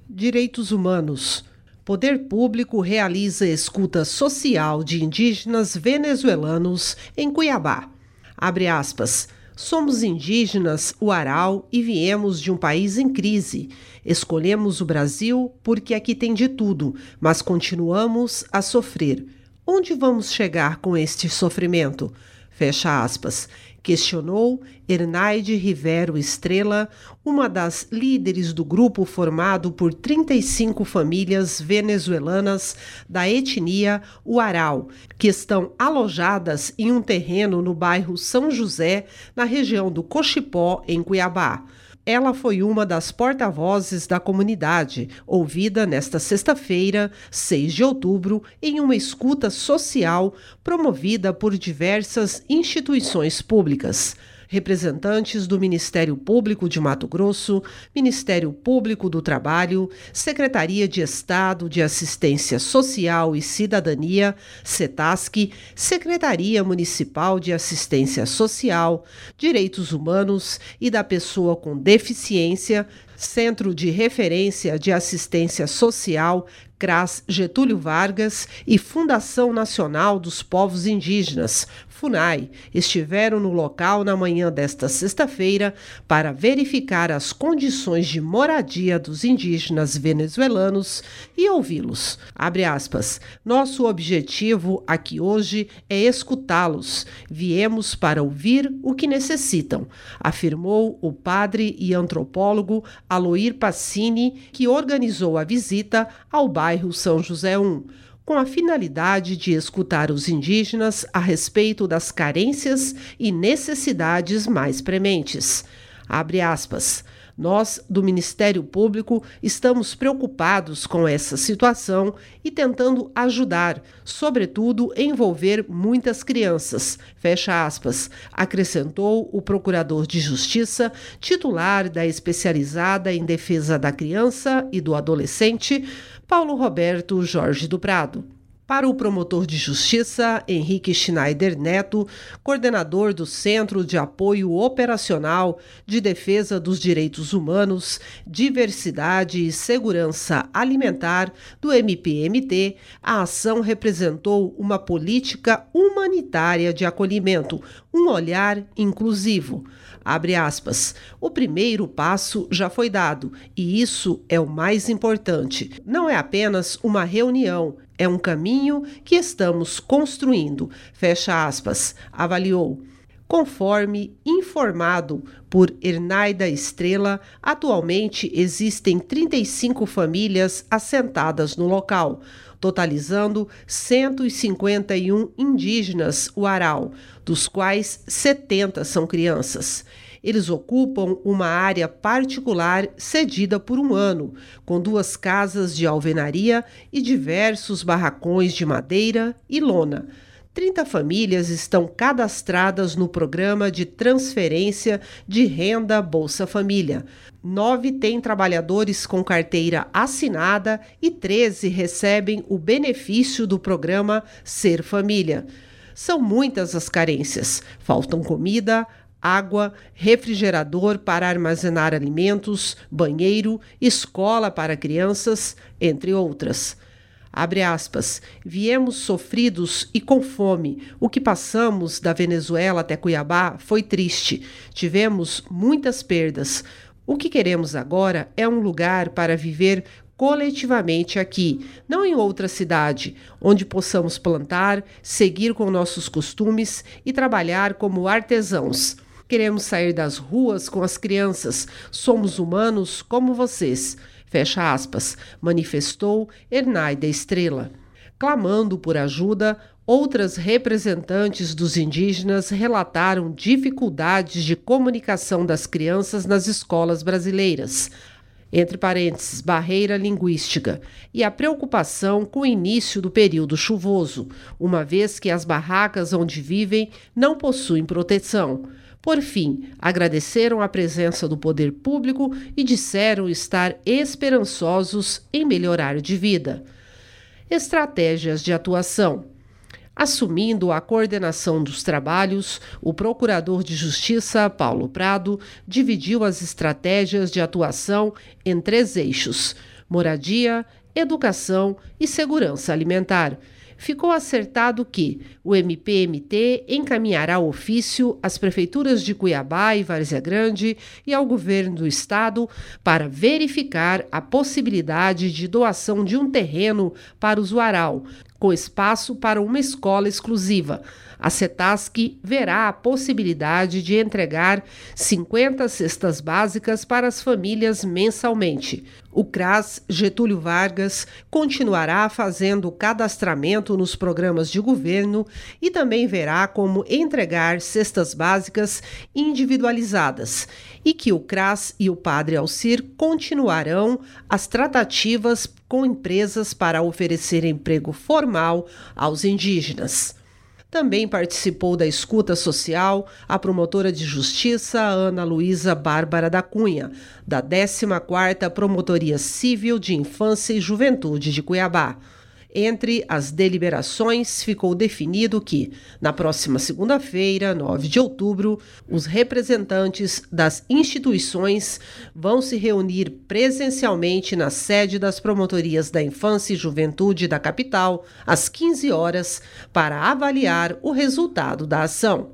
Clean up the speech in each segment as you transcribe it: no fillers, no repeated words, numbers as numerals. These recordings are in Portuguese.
Direitos humanos. Poder público realiza escuta social de indígenas venezuelanos em Cuiabá. Abre aspas. Somos indígenas Uarau e viemos de um país em crise. Escolhemos o Brasil porque aqui tem de tudo, mas continuamos a sofrer. Onde vamos chegar com este sofrimento? Fecha aspas. Questionou Ernaide Rivero Estrela, uma das líderes do grupo formado por 35 famílias venezuelanas da etnia Uarau, que estão alojadas em um terreno no bairro São José, na região do Cochipó, em Cuiabá. Ela foi uma das porta-vozes da comunidade, ouvida nesta sexta-feira, 6 de outubro, em uma escuta social promovida por diversas instituições públicas. Representantes do Ministério Público de Mato Grosso, Ministério Público do Trabalho, Secretaria de Estado de Assistência Social e Cidadania, CETASC, Secretaria Municipal de Assistência Social, Direitos Humanos e da Pessoa com Deficiência, Centro de Referência de Assistência Social, CRAS Getúlio Vargas e Fundação Nacional dos Povos Indígenas, FUNAI, estiveram no local na manhã desta sexta-feira para verificar as condições de moradia dos indígenas venezuelanos e ouvi-los. Abre aspas. Nosso objetivo aqui hoje é escutá-los. Viemos para ouvir o que necessitam, afirmou o padre e antropólogo Aloir Pacini, que organizou a visita ao bairro São José I, com a finalidade de escutar os indígenas a respeito das carências e necessidades mais prementes. Abre aspas. Nós, do Ministério Público, estamos preocupados com essa situação e tentando ajudar, sobretudo envolver muitas crianças, fecha aspas, acrescentou o Procurador de Justiça, titular da Especializada em Defesa da Criança e do Adolescente, Paulo Roberto Jorge do Prado. Para o promotor de justiça, Henrique Schneider Neto, coordenador do Centro de Apoio Operacional de Defesa dos Direitos Humanos, Diversidade e Segurança Alimentar do MPMT, a ação representou uma política humanitária de acolhimento, um olhar inclusivo. Abre aspas. O primeiro passo já foi dado e isso é o mais importante. Não é apenas uma reunião, é um caminho que estamos construindo. Fecha aspas. Avaliou. Conforme informado por Ernaida Estrela, atualmente existem 35 famílias assentadas no local, totalizando 151 indígenas Uarau, dos quais 70 são crianças. Eles ocupam uma área particular cedida por um ano, com 2 casas de alvenaria e diversos barracões de madeira e lona. 30 famílias estão cadastradas no programa de transferência de renda Bolsa Família. 9 têm trabalhadores com carteira assinada e 13 recebem o benefício do programa Ser Família. São muitas as carências. Faltam comida, água, refrigerador para armazenar alimentos, banheiro, escola para crianças, entre outras. Abre aspas, viemos sofridos e com fome. O que passamos da Venezuela até Cuiabá foi triste. Tivemos muitas perdas. O que queremos agora é um lugar para viver coletivamente aqui, não em outra cidade, onde possamos plantar, seguir com nossos costumes e trabalhar como artesãos. Queremos sair das ruas com as crianças. Somos humanos como vocês. Fecha aspas, manifestou Ernaida Estrela. Clamando por ajuda, outras representantes dos indígenas relataram dificuldades de comunicação das crianças nas escolas brasileiras, entre parênteses, barreira linguística, e a preocupação com o início do período chuvoso, uma vez que as barracas onde vivem não possuem proteção. Por fim, agradeceram a presença do poder público e disseram estar esperançosos em melhorar de vida. Estratégias de atuação. Assumindo a coordenação dos trabalhos, o Procurador de Justiça, Paulo Prado, dividiu as estratégias de atuação em 3 eixos: moradia, educação e segurança alimentar. Ficou acertado que o MPMT encaminhará ofício às prefeituras de Cuiabá e Várzea Grande e ao governo do estado para verificar a possibilidade de doação de um terreno para o Zuaral, com espaço para uma escola exclusiva. A CETASC verá a possibilidade de entregar 50 cestas básicas para as famílias mensalmente. O CRAS Getúlio Vargas continuará fazendo o cadastramento nos programas de governo e também verá como entregar cestas básicas individualizadas, e que o CRAS e o Padre Alcir continuarão as tratativas com empresas para oferecer emprego formal aos indígenas. Também participou da escuta social a promotora de justiça Ana Luísa Bárbara da Cunha, da 14ª Promotoria Civil de Infância e Juventude de Cuiabá. Entre as deliberações, ficou definido que, na próxima segunda-feira, 9 de outubro, os representantes das instituições vão se reunir presencialmente na sede das Promotorias da Infância e Juventude da capital, às 15 horas, para avaliar o resultado da ação.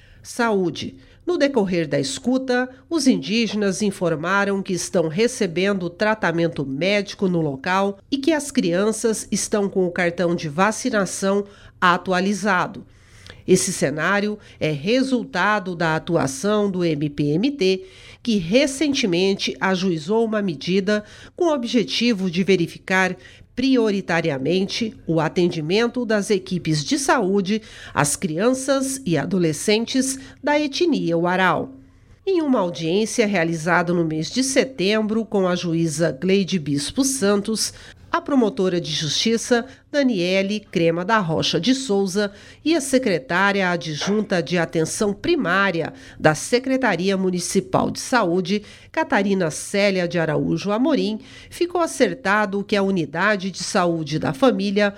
Saúde. No decorrer da escuta, os indígenas informaram que estão recebendo tratamento médico no local e que as crianças estão com o cartão de vacinação atualizado. Esse cenário é resultado da atuação do MPMT, que recentemente ajuizou uma medida com o objetivo de verificar prioritariamente o atendimento das equipes de saúde às crianças e adolescentes da etnia Uarau. Em uma audiência realizada no mês de setembro com a juíza Gleide Bispo Santos, a promotora de justiça Daniele Crema da Rocha de Souza e a secretária adjunta de atenção primária da Secretaria Municipal de Saúde, Catarina Célia de Araújo Amorim, ficou acertado que a Unidade de Saúde da Família,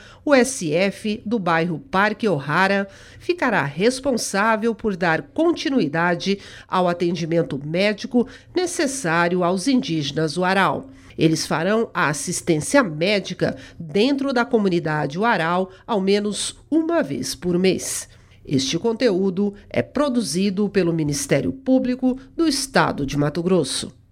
USF, do bairro Parque O'Hara, ficará responsável por dar continuidade ao atendimento médico necessário aos indígenas Uarau. Eles farão a assistência médica dentro da comunidade Uarau ao menos uma vez por mês. Este conteúdo é produzido pelo Ministério Público do Estado de Mato Grosso.